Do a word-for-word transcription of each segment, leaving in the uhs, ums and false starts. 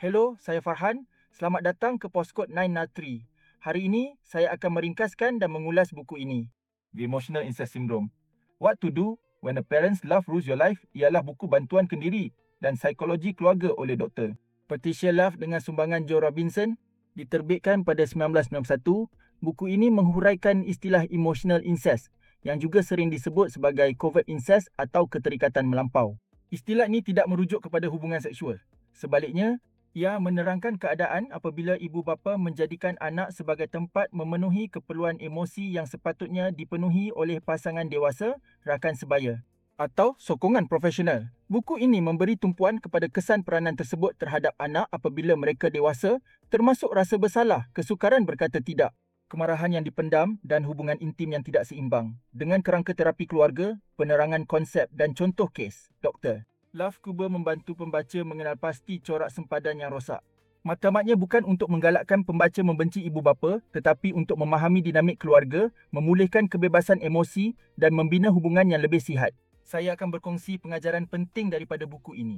Hello, saya Farhan. Selamat datang ke Postkod sembilan nol tiga. Hari ini, saya akan meringkaskan dan mengulas buku ini. The Emotional Incest Syndrome. What to Do When a Parent's Love Rules Your Life ialah buku bantuan kendiri dan psikologi keluarga oleh Doktor Patricia Love dengan sumbangan Joe Robinson. Diterbitkan pada sembilan belas sembilan puluh satu, buku ini menghuraikan istilah emotional incest yang juga sering disebut sebagai covert incest atau keterikatan melampau. Istilah ini tidak merujuk kepada hubungan seksual. Sebaliknya, ia menerangkan keadaan apabila ibu bapa menjadikan anak sebagai tempat memenuhi keperluan emosi yang sepatutnya dipenuhi oleh pasangan dewasa, rakan sebaya atau sokongan profesional. Buku ini memberi tumpuan kepada kesan peranan tersebut terhadap anak apabila mereka dewasa, termasuk rasa bersalah, kesukaran berkata tidak, kemarahan yang dipendam dan hubungan intim yang tidak seimbang. Dengan kerangka terapi keluarga, penerangan konsep dan contoh kes, Doktor Love cuba membantu pembaca mengenal pasti corak sempadan yang rosak. Matlamatnya bukan untuk menggalakkan pembaca membenci ibu bapa, tetapi untuk memahami dinamik keluarga, memulihkan kebebasan emosi dan membina hubungan yang lebih sihat. Saya akan berkongsi pengajaran penting daripada buku ini.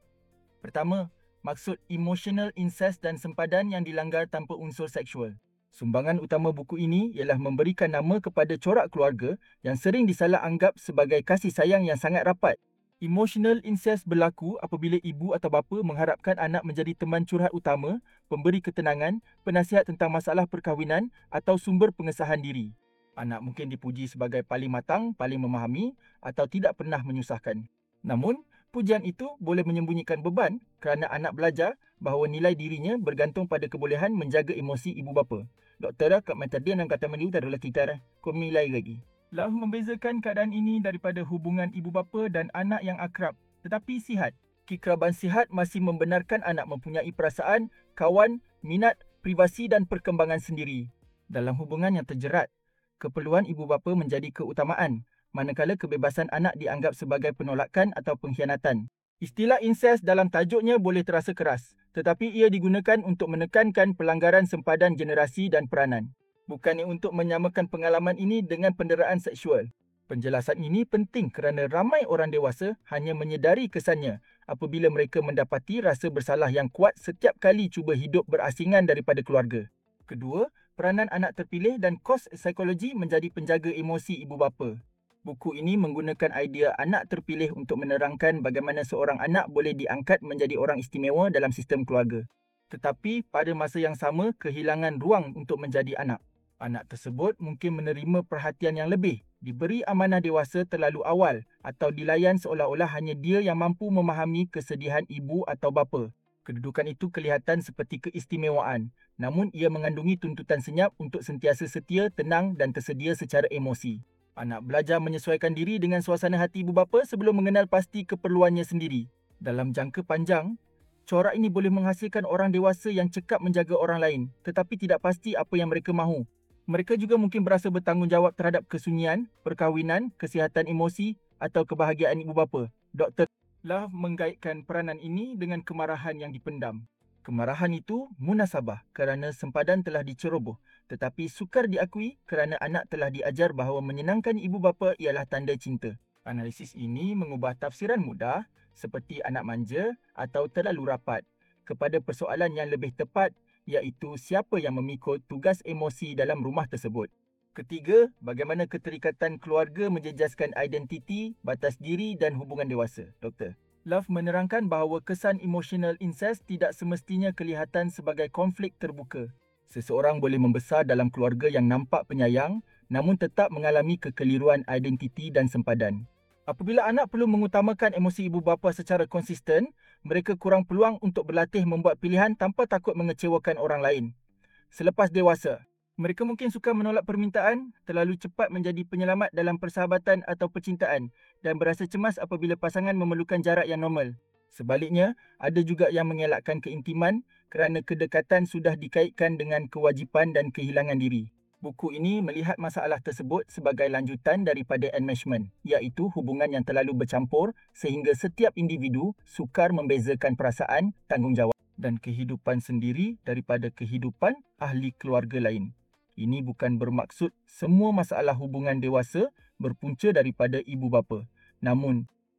Pertama, maksud emotional incest dan sempadan yang dilanggar tanpa unsur seksual. Sumbangan utama buku ini ialah memberikan nama kepada corak keluarga yang sering disalah anggap sebagai kasih sayang yang sangat rapat. Emotional incest berlaku apabila ibu atau bapa mengharapkan anak menjadi teman curhat utama, pemberi ketenangan, penasihat tentang masalah perkahwinan atau sumber pengesahan diri. Anak mungkin dipuji sebagai paling matang, paling memahami atau tidak pernah menyusahkan. Namun, pujian itu boleh menyembunyikan beban kerana anak belajar bahawa nilai dirinya bergantung pada kebolehan menjaga emosi ibu bapa. Doktor, kat mata dia dan kata meniu tak adalah kita kau nilai lagi. Love membezakan keadaan ini daripada hubungan ibu bapa dan anak yang akrab tetapi sihat. Kekeraban sihat masih membenarkan anak mempunyai perasaan, kawan, minat, privasi dan perkembangan sendiri. Dalam hubungan yang terjerat, keperluan ibu bapa menjadi keutamaan, manakala kebebasan anak dianggap sebagai penolakan atau pengkhianatan. Istilah incest dalam tajuknya boleh terasa keras, tetapi ia digunakan untuk menekankan pelanggaran sempadan generasi dan peranan. Bukannya untuk menyamakan pengalaman ini dengan penderaan seksual. Penjelasan ini penting kerana ramai orang dewasa hanya menyedari kesannya apabila mereka mendapati rasa bersalah yang kuat setiap kali cuba hidup berasingan daripada keluarga. Kedua, peranan anak terpilih dan kos psikologi menjadi penjaga emosi ibu bapa. Buku ini menggunakan idea anak terpilih untuk menerangkan bagaimana seorang anak boleh diangkat menjadi orang istimewa dalam sistem keluarga. Tetapi pada masa yang sama kehilangan ruang untuk menjadi anak. Anak tersebut mungkin menerima perhatian yang lebih, diberi amanah dewasa terlalu awal atau dilayan seolah-olah hanya dia yang mampu memahami kesedihan ibu atau bapa. Kedudukan itu kelihatan seperti keistimewaan, namun ia mengandungi tuntutan senyap untuk sentiasa setia, tenang dan tersedia secara emosi. Anak belajar menyesuaikan diri dengan suasana hati ibu bapa sebelum mengenal pasti keperluannya sendiri. Dalam jangka panjang, corak ini boleh menghasilkan orang dewasa yang cekap menjaga orang lain, tetapi tidak pasti apa yang mereka mahu. Mereka juga mungkin berasa bertanggungjawab terhadap kesunyian, perkahwinan, kesihatan emosi atau kebahagiaan ibu bapa. Doktor Love menggaitkan peranan ini dengan kemarahan yang dipendam. Kemarahan itu munasabah kerana sempadan telah diceroboh, tetapi sukar diakui kerana anak telah diajar bahawa menyenangkan ibu bapa ialah tanda cinta. Analisis ini mengubah tafsiran mudah seperti anak manja atau terlalu rapat kepada persoalan yang lebih tepat, iaitu siapa yang memikul tugas emosi dalam rumah tersebut. Ketiga, bagaimana keterikatan keluarga menjejaskan identiti, batas diri dan hubungan dewasa. Doktor Love menerangkan bahawa kesan emotional incest tidak semestinya kelihatan sebagai konflik terbuka. Seseorang boleh membesar dalam keluarga yang nampak penyayang, namun tetap mengalami kekeliruan identiti dan sempadan. Apabila anak perlu mengutamakan emosi ibu bapa secara konsisten, mereka kurang peluang untuk berlatih membuat pilihan tanpa takut mengecewakan orang lain. Selepas dewasa, mereka mungkin suka menolak permintaan, terlalu cepat menjadi penyelamat dalam persahabatan atau percintaan dan berasa cemas apabila pasangan memerlukan jarak yang normal. Sebaliknya, ada juga yang mengelakkan keintiman kerana kedekatan sudah dikaitkan dengan kewajipan dan kehilangan diri. Buku ini melihat masalah tersebut sebagai lanjutan daripada enmeshment, iaitu hubungan yang terlalu bercampur sehingga setiap individu sukar membezakan perasaan, tanggungjawab dan kehidupan sendiri daripada kehidupan ahli keluarga lain. Ini bukan bermaksud semua masalah hubungan dewasa berpunca daripada ibu bapa. Namun,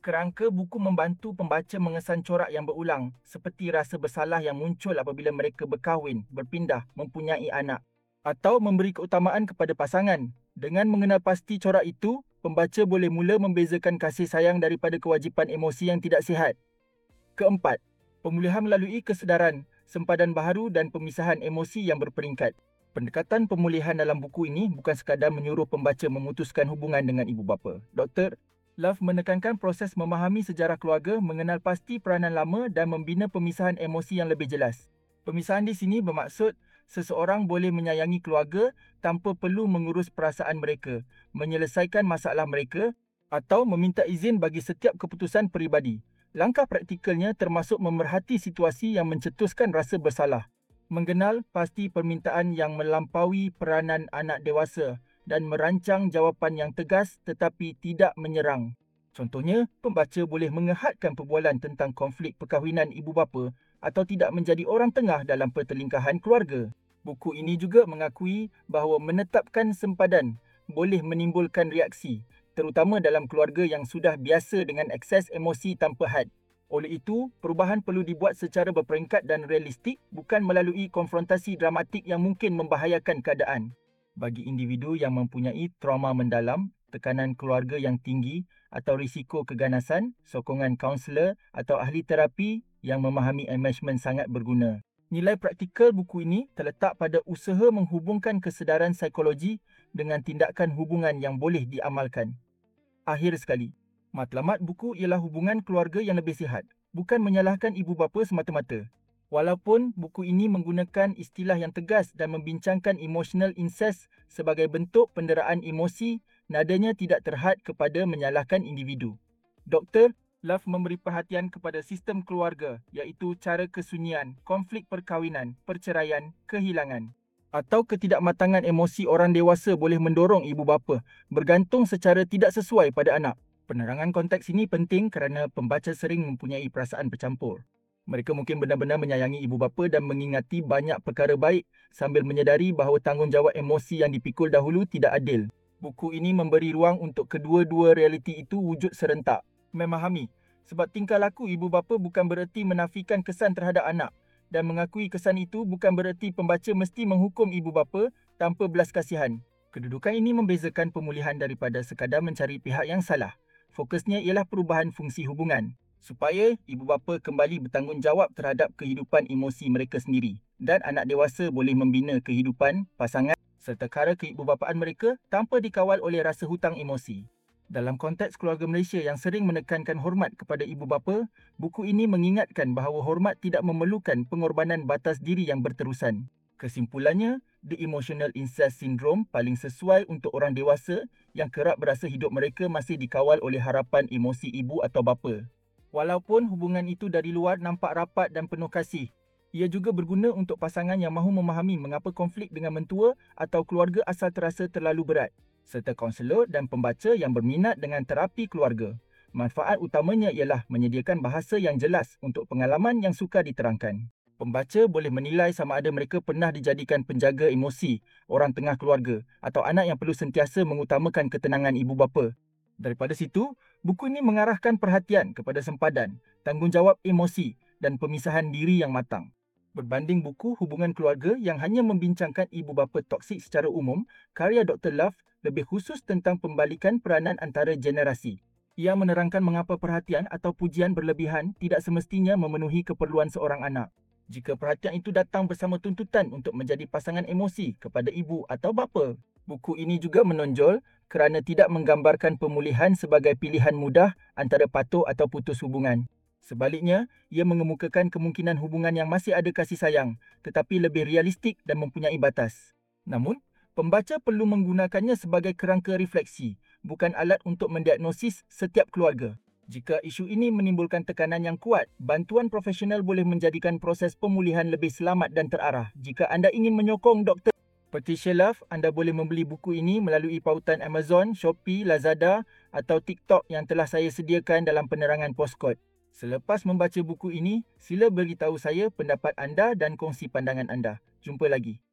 Kerangka buku membantu pembaca mengesan corak yang berulang, seperti rasa bersalah yang muncul apabila mereka berkahwin, berpindah, mempunyai anak, atau memberi keutamaan kepada pasangan. Dengan mengenal pasti corak itu, pembaca boleh mula membezakan kasih sayang daripada kewajipan emosi yang tidak sihat. Keempat, pemulihan melalui kesedaran, sempadan baharu dan pemisahan emosi yang berperingkat. Pendekatan pemulihan dalam buku ini bukan sekadar menyuruh pembaca memutuskan hubungan dengan ibu bapa. Doktor Love menekankan proses memahami sejarah keluarga, mengenal pasti peranan lama dan membina pemisahan emosi yang lebih jelas. Pemisahan di sini bermaksud seseorang boleh menyayangi keluarga tanpa perlu mengurus perasaan mereka, menyelesaikan masalah mereka atau meminta izin bagi setiap keputusan peribadi. Langkah praktikalnya termasuk memerhati situasi yang mencetuskan rasa bersalah, mengenal pasti permintaan yang melampaui peranan anak dewasa dan merancang jawapan yang tegas tetapi tidak menyerang. Contohnya, pembaca boleh mengehadkan perbualan tentang konflik perkahwinan ibu bapa atau tidak menjadi orang tengah dalam pertelingkahan keluarga. Buku ini juga mengakui bahawa menetapkan sempadan boleh menimbulkan reaksi, terutama dalam keluarga yang sudah biasa dengan akses emosi tanpa had. Oleh itu, perubahan perlu dibuat secara berperingkat dan realistik, bukan melalui konfrontasi dramatik yang mungkin membahayakan keadaan. Bagi individu yang mempunyai trauma mendalam, tekanan keluarga yang tinggi atau risiko keganasan, sokongan kaunselor atau ahli terapi yang memahami enmeshment sangat berguna. Nilai praktikal buku ini terletak pada usaha menghubungkan kesedaran psikologi dengan tindakan hubungan yang boleh diamalkan. Akhir sekali, matlamat buku ialah hubungan keluarga yang lebih sihat, bukan menyalahkan ibu bapa semata-mata. Walaupun buku ini menggunakan istilah yang tegas dan membincangkan emotional incest sebagai bentuk penderaan emosi, nadanya tidak terhad kepada menyalahkan individu. Doktor Love memberi perhatian kepada sistem keluarga, iaitu cara kesunyian, konflik perkahwinan, perceraian, kehilangan, atau ketidakmatangan emosi orang dewasa boleh mendorong ibu bapa bergantung secara tidak sesuai pada anak. Penerangan konteks ini penting kerana pembaca sering mempunyai perasaan bercampur. Mereka mungkin benar-benar menyayangi ibu bapa dan mengingati banyak perkara baik sambil menyedari bahawa tanggungjawab emosi yang dipikul dahulu tidak adil. Buku ini memberi ruang untuk kedua-dua realiti itu wujud serentak. Memahami, sebab tingkah laku ibu bapa bukan bererti menafikan kesan terhadap anak, dan mengakui kesan itu bukan bererti pembaca mesti menghukum ibu bapa tanpa belas kasihan. Kedudukan ini membezakan pemulihan daripada sekadar mencari pihak yang salah. Fokusnya ialah perubahan fungsi hubungan, supaya ibu bapa kembali bertanggungjawab terhadap kehidupan emosi mereka sendiri dan anak dewasa boleh membina kehidupan pasangan serta kara keibubapaan mereka tanpa dikawal oleh rasa hutang emosi. Dalam konteks keluarga Malaysia yang sering menekankan hormat kepada ibu bapa, buku ini mengingatkan bahawa hormat tidak memerlukan pengorbanan batas diri yang berterusan. Kesimpulannya, The Emotional Incest Syndrome paling sesuai untuk orang dewasa yang kerap berasa hidup mereka masih dikawal oleh harapan emosi ibu atau bapa. Walaupun hubungan itu dari luar nampak rapat dan penuh kasih, ia juga berguna untuk pasangan yang mahu memahami mengapa konflik dengan mentua atau keluarga asal terasa terlalu berat, serta kaunselor dan pembaca yang berminat dengan terapi keluarga. Manfaat utamanya ialah menyediakan bahasa yang jelas untuk pengalaman yang sukar diterangkan. Pembaca boleh menilai sama ada mereka pernah dijadikan penjaga emosi, orang tengah keluarga atau anak yang perlu sentiasa mengutamakan ketenangan ibu bapa. Daripada situ, buku ini mengarahkan perhatian kepada sempadan, tanggungjawab emosi dan pemisahan diri yang matang. Berbanding buku hubungan keluarga yang hanya membincangkan ibu bapa toksik secara umum, karya Doktor Love lebih khusus tentang pembalikan peranan antara generasi. Ia menerangkan mengapa perhatian atau pujian berlebihan tidak semestinya memenuhi keperluan seorang anak. Jika perhatian itu datang bersama tuntutan untuk menjadi pasangan emosi kepada ibu atau bapa. Buku ini juga menonjol kerana tidak menggambarkan pemulihan sebagai pilihan mudah antara patuh atau putus hubungan. Sebaliknya, ia mengemukakan kemungkinan hubungan yang masih ada kasih sayang tetapi lebih realistik dan mempunyai batas. Namun, pembaca perlu menggunakannya sebagai kerangka refleksi, bukan alat untuk mendiagnosis setiap keluarga. Jika isu ini menimbulkan tekanan yang kuat, bantuan profesional boleh menjadikan proses pemulihan lebih selamat dan terarah. Jika anda ingin menyokong Doktor Patricia Love, anda boleh membeli buku ini melalui pautan Amazon, Shopee, Lazada atau TikTok yang telah saya sediakan dalam penerangan postkod. Selepas membaca buku ini, sila beritahu saya pendapat anda dan kongsi pandangan anda. Jumpa lagi.